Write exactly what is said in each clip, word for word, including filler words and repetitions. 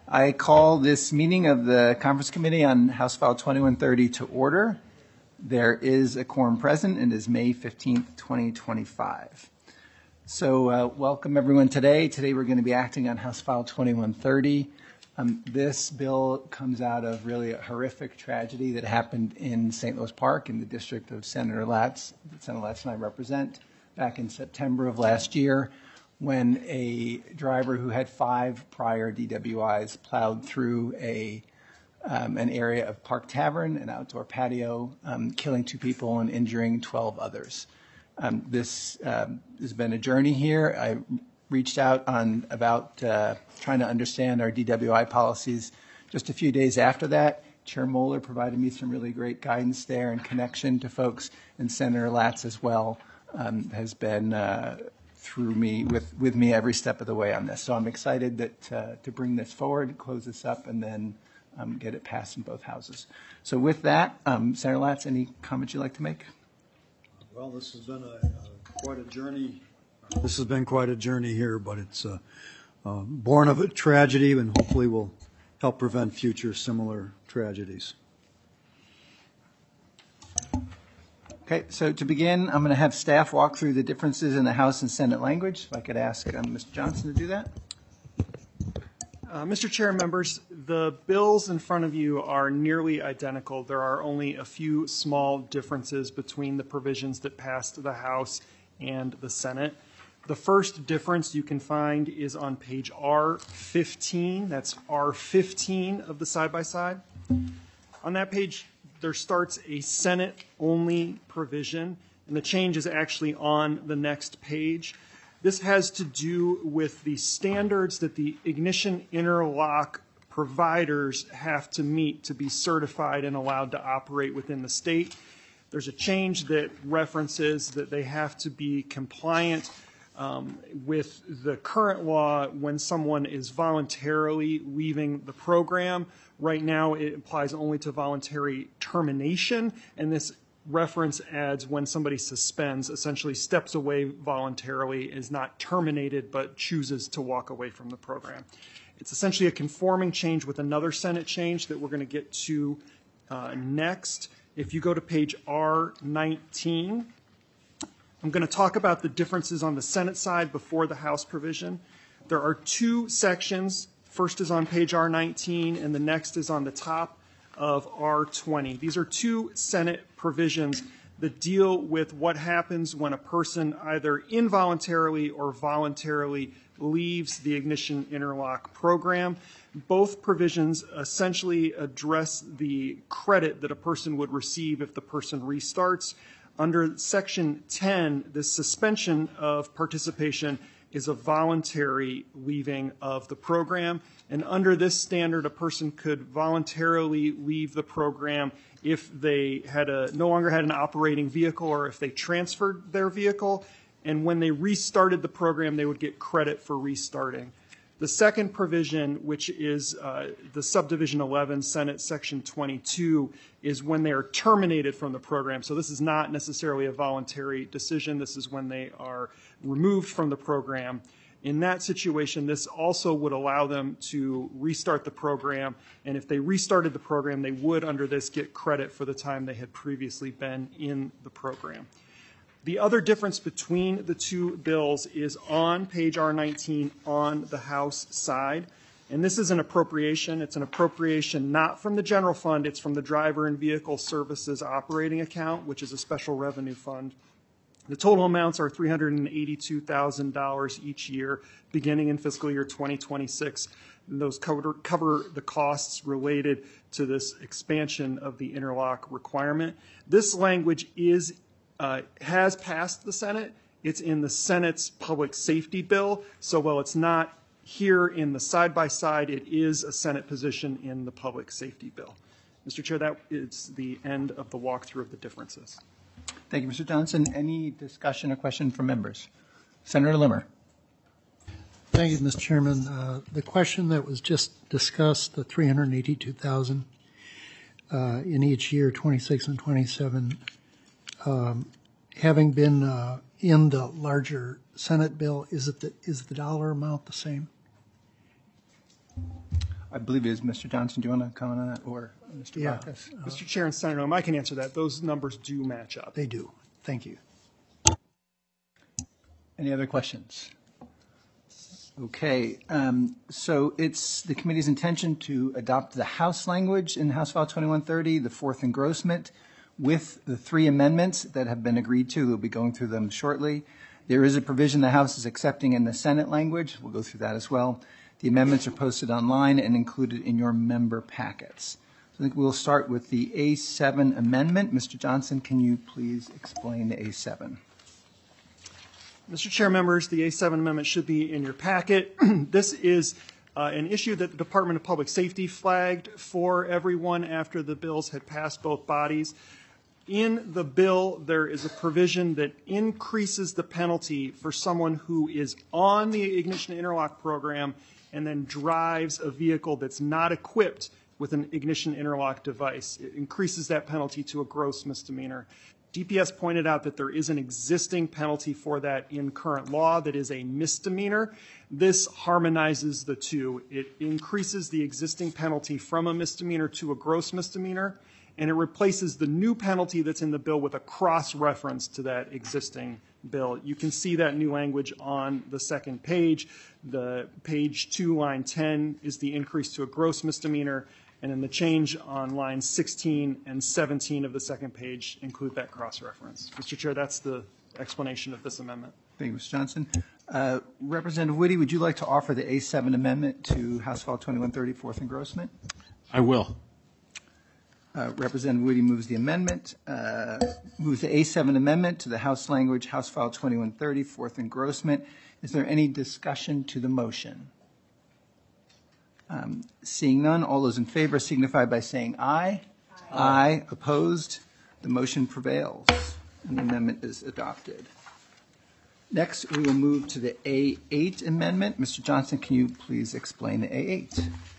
I call this meeting of the Conference Committee on House File twenty-one thirty to order. There is a quorum present, and it is May fifteenth, twenty twenty-five. So uh, welcome everyone today. Today we're going to be acting on House File twenty-one thirty. Um, this bill comes out of really a horrific tragedy that happened in Saint Louis Park in the district of Senator Latz, that Senator Latz and I represent, back in September of last year, when a driver who had five prior D W Is plowed through a um, an area of Park Tavern, an outdoor patio, um, killing two people and injuring twelve others. Um, this um, has been a journey here. I reached out on about uh, trying to understand our D W I policies just a few days after that. Chair Moeller provided me some really great guidance there and connection to folks, and Senator Latz as well um, has been uh, through me with, with me every step of the way on this. So I'm excited that uh, to bring this forward, close this up, and then um, get it passed in both houses. So with that, um, Senator Latz, any comments you'd like to make? Well, this has been a, uh, quite a journey. This has been quite a journey here, but it's uh, uh, born of a tragedy, and hopefully will help prevent future similar tragedies. Okay, so to begin, I'm going to have staff walk through the differences in the House and Senate language. If I could ask um, Mister Johnson to do that. Uh, Mister Chair, members, the bills in front of you are nearly identical. There are only a few small differences between the provisions that passed the House and the Senate. The first difference you can find is on page R fifteen. That's R fifteen of the side-by-side. On that page, there starts a Senate-only provision, and the change is actually on the next page. This has to do with the standards that the ignition interlock providers have to meet to be certified and allowed to operate within the state. There's a change that references that they have to be compliant um, with the current law when someone is voluntarily leaving the program. Right now, it applies only to voluntary termination, and this reference adds when somebody suspends, essentially steps away voluntarily, is not terminated, but chooses to walk away from the program. It's essentially a conforming change with another Senate change that we're going to get to uh, next. If you go to page R nineteen, I'm going to talk about the differences on the Senate side before the House provision. There are two sections. First is on page R nineteen, and the next is on the top of R twenty. These are two Senate provisions that deal with what happens when a person either involuntarily or voluntarily leaves the ignition interlock program. Both provisions essentially address the credit that a person would receive if the person restarts. Under Section ten, the suspension of participation is a voluntary leaving of the program. And under this standard, a person could voluntarily leave the program if they had a, no longer had an operating vehicle or if they transferred their vehicle. And when they restarted the program, they would get credit for restarting. The second provision, which is uh, the subdivision eleven, Senate section twenty-two, is when they are terminated from the program. So this is not necessarily a voluntary decision. This is when they are removed from the program. In that situation, this also would allow them to restart the program. And if they restarted the program, they would, under this, get credit for the time they had previously been in the program. The other difference between the two bills is on page R nineteen on the House side. And this is an appropriation. It's an appropriation not from the general fund. It's from the Driver and Vehicle Services Operating Account, which is a special revenue fund. The total amounts are three hundred eighty-two thousand dollars each year, beginning in fiscal year twenty twenty-six. And those cover, cover the costs related to this expansion of the interlock requirement. This language is Uh, has passed the Senate. It's in the Senate's public safety bill. So while it's not here in the side-by-side, it is a Senate position in the public safety bill. Mister Chair, that is the end of the walkthrough of the differences. Thank you, Mister Johnson. Any discussion or question from members? Senator Limmer. Thank you, Mister Chairman. Uh, the question that was just discussed, the three hundred eighty-two thousand dollars uh, in each year, twenty-six and twenty-seven, um, having been uh, in the larger Senate bill, is it the, is the dollar amount the same? I believe it is Mister Johnson. Do you want to comment on that, or Mister Yeah. Backus? Mister Chair and Senator Noem, I can answer that. Those numbers do match up. They do. Thank you. Any other questions? Okay, um, so it's the committee's intention to adopt the House language in House File twenty-one thirty, the fourth engrossment, with the three amendments that have been agreed to. We'll be going through them shortly. There is a provision the House is accepting in the Senate language. We'll go through that as well. The amendments are posted online and included in your member packets. So I think we'll start with the A seven amendment. Mister Johnson, can you please explain the A seven? Mister Chair, members, the A seven amendment should be in your packet. This is uh, an issue that the Department of Public Safety flagged for everyone after the bills had passed both bodies. In the bill, there is a provision that increases the penalty for someone who is on the ignition interlock program and then drives a vehicle that's not equipped with an ignition interlock device. It increases that penalty to a gross misdemeanor. D P S pointed out that there is an existing penalty for that in current law that is a misdemeanor. This harmonizes the two. It increases the existing penalty from a misdemeanor to a gross misdemeanor, and it replaces the new penalty that's in the bill with a cross-reference to that existing bill. You can see that new language on the second page. The page two, line ten, is the increase to a gross misdemeanor, and then the change on lines sixteen and seventeen of the second page include that cross-reference. Mister Chair, that's the explanation of this amendment. Thank you, Mister Johnson. Uh, Representative Witte, would you like to offer the A seven amendment to House File twenty-one thirty, fourth engrossment? I will. Uh, Representative Witte moves the amendment, uh, moves the A seven amendment to the House language, House File twenty-one thirty, fourth engrossment. Is there any discussion to the motion? Um, seeing none, all those in favor signify by saying aye. Aye. Aye. Opposed? The motion prevails, and the amendment is adopted. Next, we will move to the A eight amendment. Mister Johnson, can you please explain the A eight?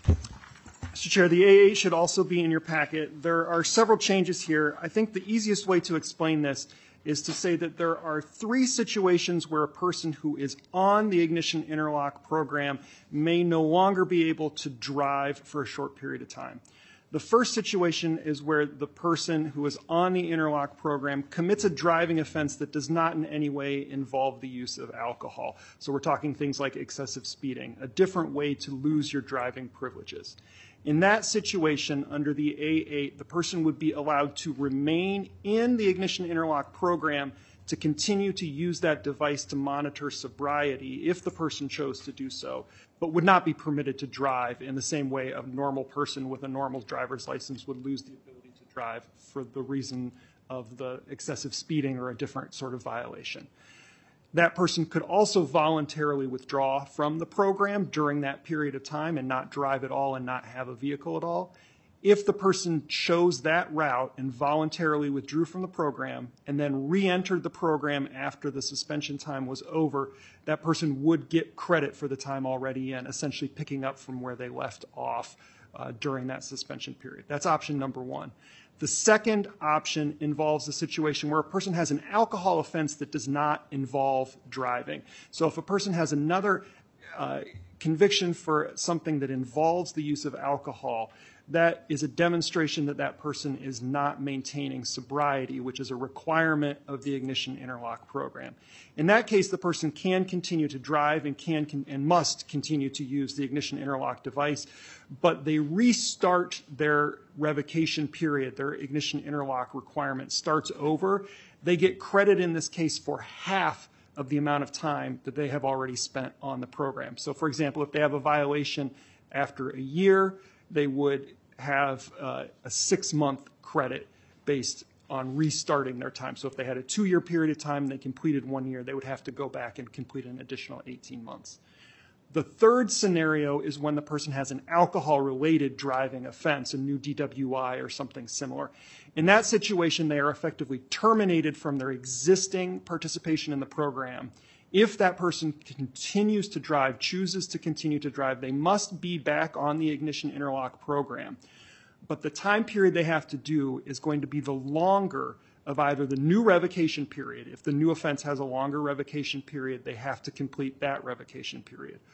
Mister Chair, the A eight should also be in your packet. There are several changes here. I think the easiest way to explain this is to say that there are three situations where a person who is on the ignition interlock program may no longer be able to drive for a short period of time. The first situation is where the person who is on the interlock program commits a driving offense that does not in any way involve the use of alcohol. So we're talking things like excessive speeding, a different way to lose your driving privileges. In that situation, under the A eight, the person would be allowed to remain in the ignition interlock program to continue to use that device to monitor sobriety if the person chose to do so, but would not be permitted to drive in the same way a normal person with a normal driver's license would lose the ability to drive for the reason of the excessive speeding or a different sort of violation. That person could also voluntarily withdraw from the program during that period of time and not drive at all and not have a vehicle at all. If the person chose that route and voluntarily withdrew from the program and then re-entered the program after the suspension time was over, that person would get credit for the time already in, essentially picking up from where they left off uh, during that suspension period. That's option number one. The second option involves a situation where a person has an alcohol offense that does not involve driving. So if a person has another uh, conviction for something that involves the use of alcohol, that is a demonstration that that person is not maintaining sobriety, which is a requirement of the ignition interlock program. In that case, the person can continue to drive and can, can and must continue to use the ignition interlock device, but they restart their revocation period. Their ignition interlock requirement starts over. They get credit in this case for half of the amount of time that they have already spent on the program. So, for example, if they have a violation after a year, they would have uh, a six-month credit based on restarting their time. So if they had a two-year period of time and they completed one year, they would have to go back and complete an additional eighteen months. The third scenario is when the person has an alcohol-related driving offense, a new D W I or something similar. In that situation, they are effectively terminated from their existing participation in the program. If that person continues to drive, chooses to continue to drive, they must be back on the ignition interlock program. But the time period they have to do is going to be the longer of either the new revocation period. If the new offense has a longer revocation period, they have to complete that revocation period.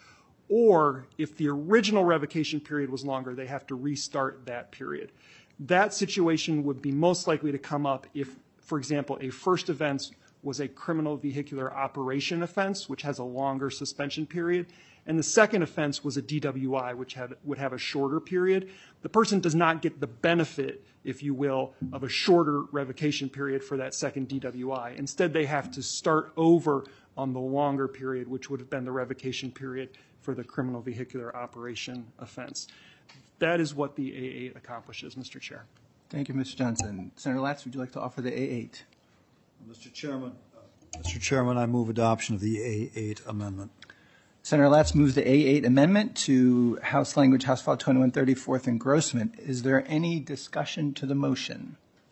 or if the original revocation period was longer, they have to restart that period. That situation would be most likely to come up if, for example, a first offense was a criminal vehicular operation offense, which has a longer suspension period, and the second offense was a D W I, which had, would have a shorter period. The person does not get the benefit, if you will, of a shorter revocation period for that second D W I. Instead, they have to start over on the longer period, which would have been the revocation period for the criminal vehicular operation offense. That is what the A eight accomplishes, Mister Chair. Thank you, Mister Johnson. Senator Latz, would you like to offer the A eight? Mister Chairman, uh, Mister Chairman, I move adoption of the A eight amendment. Senator Latz moves the A eight amendment to House language, House File twenty-one thirty, fourth engrossment. Is there any discussion to the motion?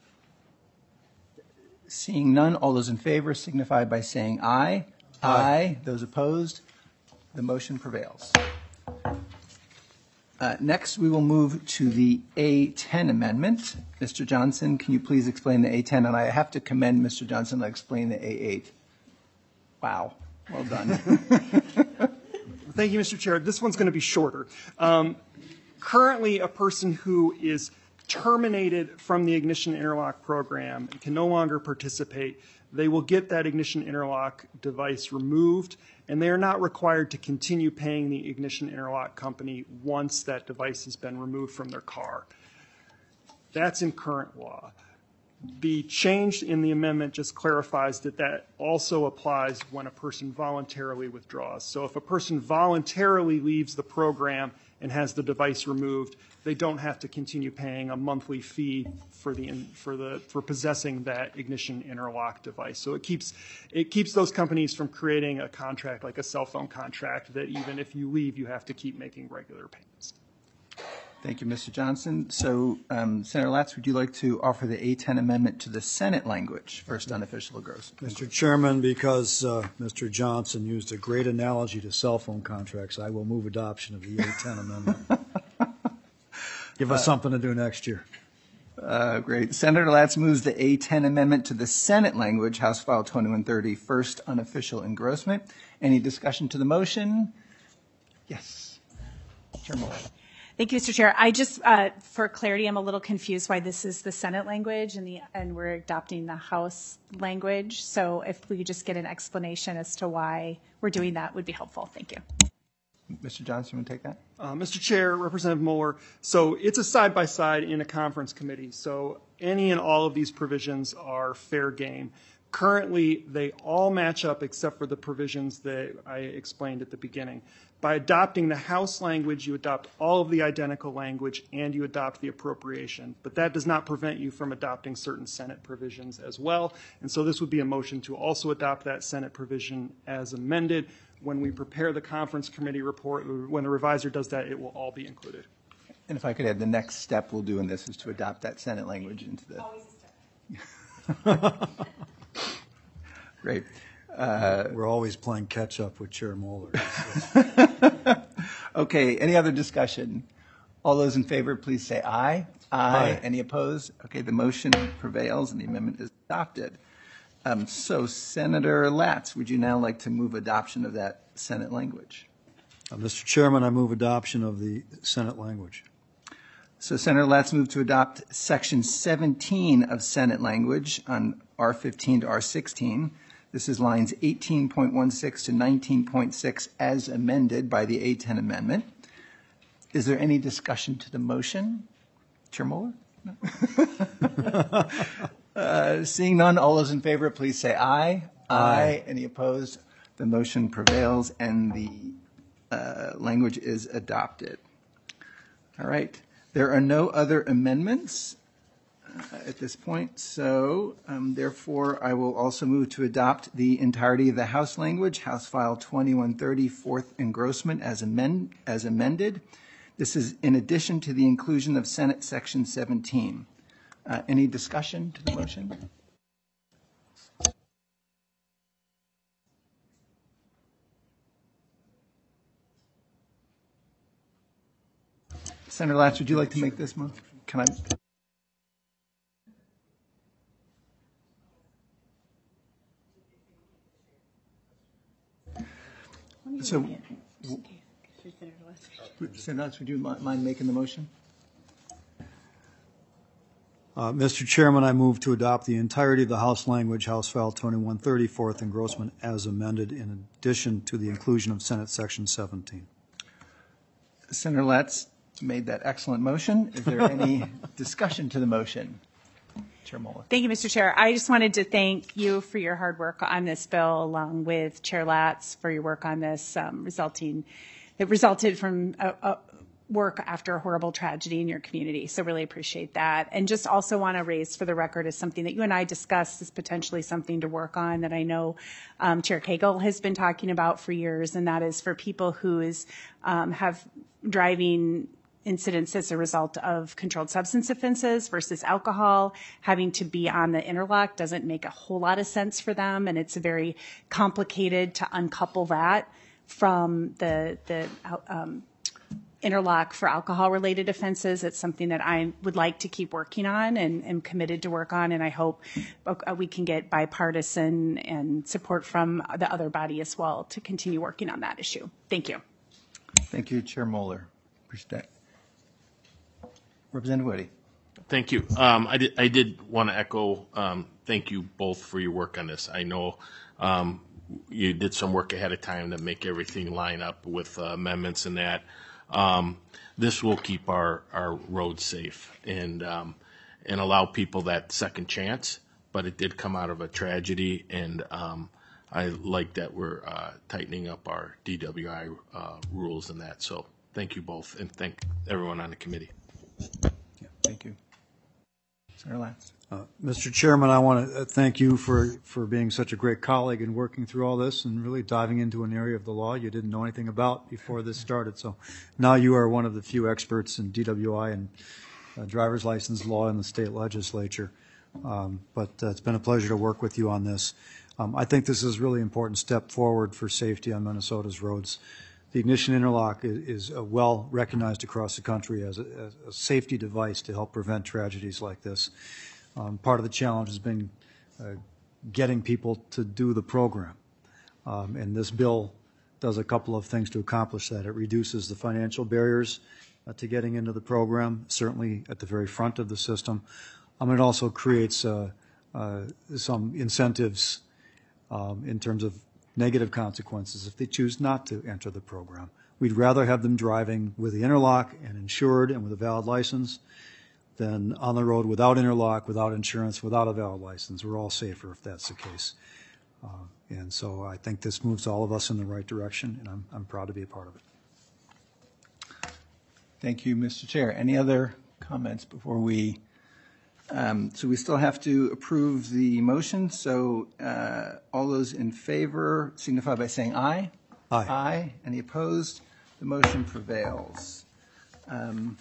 Seeing none, all those in favor signify by saying aye. Aye. Aye. Those opposed, the motion prevails. Uh, next, we will move to the A ten amendment. Mister Johnson, can you please explain the A ten? And I have to commend Mister Johnson on explaining the A eight. Wow, well done. Thank you, Mister Chair. This one's going to be shorter. Um, currently, a person who is terminated from the Ignition Interlock program and can no longer participate, they will get that Ignition Interlock device removed, and they are not required to continue paying the Ignition Interlock company once that device has been removed from their car. That's in current law. The change in the amendment just clarifies that that also applies when a person voluntarily withdraws. So if a person voluntarily leaves the program and has the device removed, they don't have to continue paying a monthly fee for the for the for possessing that Ignition Interlock device. So it keeps it keeps those companies from creating a contract like a cell phone contract that even if you leave, you have to keep making regular payments. Thank you, Mister Johnson. So, um, Senator Latz, would you like to offer the A ten amendment to the Senate language, first unofficial engrossment? Mister Chairman, because uh, Mister Johnson used a great analogy to cell phone contracts, I will move adoption of the A ten amendment. Give us uh, something to do next year. Uh, great. Senator Latz moves the A ten amendment to the Senate language, House File twenty-one thirty, first unofficial engrossment. Any discussion to the motion? Yes. Chair Moore. Thank you, Mister Chair. I just, uh, for clarity, I'm a little confused why this is the Senate language and the and we're adopting the House language. So if we could just get an explanation as to why we're doing that would be helpful. Thank you. Mister Johnson, would take that? Uh, Mister Chair, Representative Mueller, so it's a side-by-side in a conference committee. So any and all of these provisions are fair game. Currently, they all match up except for the provisions that I explained at the beginning. By adopting the House language, you adopt all of the identical language and you adopt the appropriation. But that does not prevent you from adopting certain Senate provisions as well. And so this would be a motion to also adopt that Senate provision as amended. When we prepare the conference committee report, when the reviser does that, it will all be included. And if I could add, the next step we'll do in this is to adopt that Senate language into the... Always a step. Great. Uh, We're always playing catch-up with Chair Moeller. Okay, any other discussion? All those in favor, please say aye. Aye. Aye. Any opposed? Okay, the motion prevails and the amendment is adopted. Um, so, Senator Latz, would you now like to move adoption of that Senate language? Uh, Mister Chairman, I move adoption of the Senate language. So, Senator Latz moved to adopt Section seventeen of Senate language on R fifteen to R sixteen. This is lines eighteen point one six to nineteen point six as amended by the A ten amendment. Is there any discussion to the motion? Chair Mueller? No? uh, seeing none, all those in favor, please say aye. Aye. Aye. Any opposed? The motion prevails and the uh, language is adopted. All right. There are no other amendments uh, at this point, so um, therefore I will also move to adopt the entirety of the House language, House File twenty-one thirty, fourth engrossment as, amend, as amended. This is in addition to the inclusion of Senate Section seventeen. Uh, any discussion to the motion? Senator Latz, would you like to make this motion? Can I? So, Senator Lutz, would you mi- mind making the motion? Uh, Mister Chairman, I move to adopt the entirety of the House language, House File twenty-one thirty, fourth engrossment, as amended, in addition to the inclusion of Senate Section seventeen. Senator Lutz made that excellent motion. Is there any discussion to the motion? Chair Moeller. Thank you, Mister Chair. I just wanted to thank you for your hard work on this bill, along with Chair Latz for your work on this, um, resulting, it resulted from a, a work after a horrible tragedy in your community. So really appreciate that. And just also want to raise for the record as something that you and I discussed is potentially something to work on that I know um, Chair Cagle has been talking about for years, and that is for people who is um, have driving incidents as a result of controlled substance offenses versus alcohol. Having to be on the interlock doesn't make a whole lot of sense for them, and it's very complicated to uncouple that from the the um, interlock for alcohol-related offenses. It's something that I would like to keep working on and am committed to work on, and I hope we can get bipartisan and support from the other body as well to continue working on that issue. Thank you. Thank you, Chair Moeller. Appreciate that. Representative Woody. Thank you. Um, I did, I did want to echo, um, thank you both for your work on this. I know um, you did some work ahead of time to make everything line up with uh, amendments and that. Um, this will keep our, our roads safe and um, and allow people that second chance. But it did come out of a tragedy, and um, I like that we're uh, tightening up our D W I uh, rules and that. So thank you both, and thank everyone on the committee. Yeah, thank you. Senator Latz. Uh, Mister Chairman, I want to thank you for, for being such a great colleague and working through all this and really diving into an area of the law you didn't know anything about before this started. So now you are one of the few experts in D W I and uh, driver's license law in the state legislature. Um, but uh, it's been a pleasure to work with you on this. Um, I think this is a really important step forward for safety on Minnesota's roads. The ignition interlock is, is uh, well recognized across the country as a, as a safety device to help prevent tragedies like this. Um, part of the challenge has been uh, getting people to do the program. Um, and this bill does a couple of things to accomplish that. It reduces the financial barriers uh, to getting into the program, certainly at the very front of the system. Um, it also creates uh, uh, some incentives um, in terms of negative consequences if they choose not to enter the program. We'd rather have them driving with the interlock and insured and with a valid license than on the road without interlock, without insurance, without a valid license. We're all safer if that's the case. Uh, and so I think this moves all of us in the right direction, and I'm, I'm proud to be a part of it. Thank you, Mister Chair. Any other comments before we, um, so we still have to approve the motion. So uh, all those in favor signify by saying aye. Aye. Aye. Any opposed? The motion prevails. Um,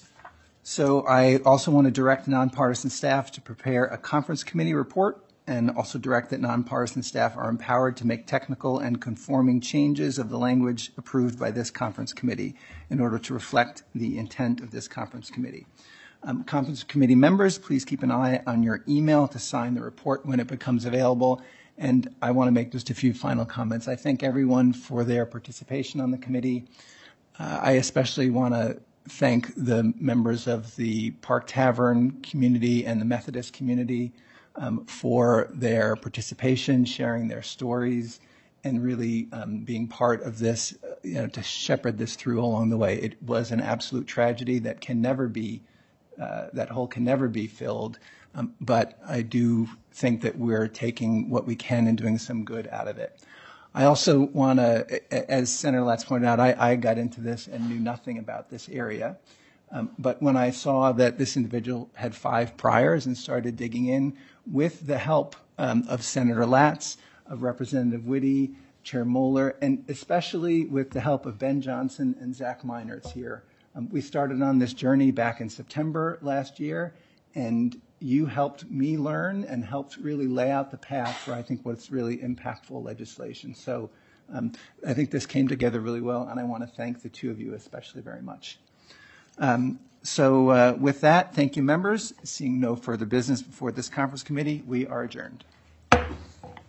So I also want to direct nonpartisan staff to prepare a conference committee report, and also direct that nonpartisan staff are empowered to make technical and conforming changes of the language approved by this conference committee in order to reflect the intent of this conference committee. Um, conference committee members, please keep an eye on your email to sign the report when it becomes available. And I want to make just a few final comments. I thank everyone for their participation on the committee. Uh, I especially want to thank the members of the Park Tavern community and the Methodist community um, for their participation, sharing their stories, and really um, being part of this, uh, you know, to shepherd this through along the way. It was an absolute tragedy that can never be, uh, that hole can never be filled. Um, but I do think that we're taking what we can and doing some good out of it. I also want to, as Senator Latz pointed out, I, I got into this and knew nothing about this area. Um, but when I saw that this individual had five priors and started digging in with the help um, of Senator Latz, of Representative Witte, Chair Moeller, and especially with the help of Ben Johnson and Zach Meinertz here, um, we started on this journey back in September last year, and you helped me learn and helped really lay out the path for, I think, what's really impactful legislation. So um, I think this came together really well, and I want to thank the two of you especially very much. Um, so uh, with that, thank you, members. Seeing no further business before this conference committee, we are adjourned.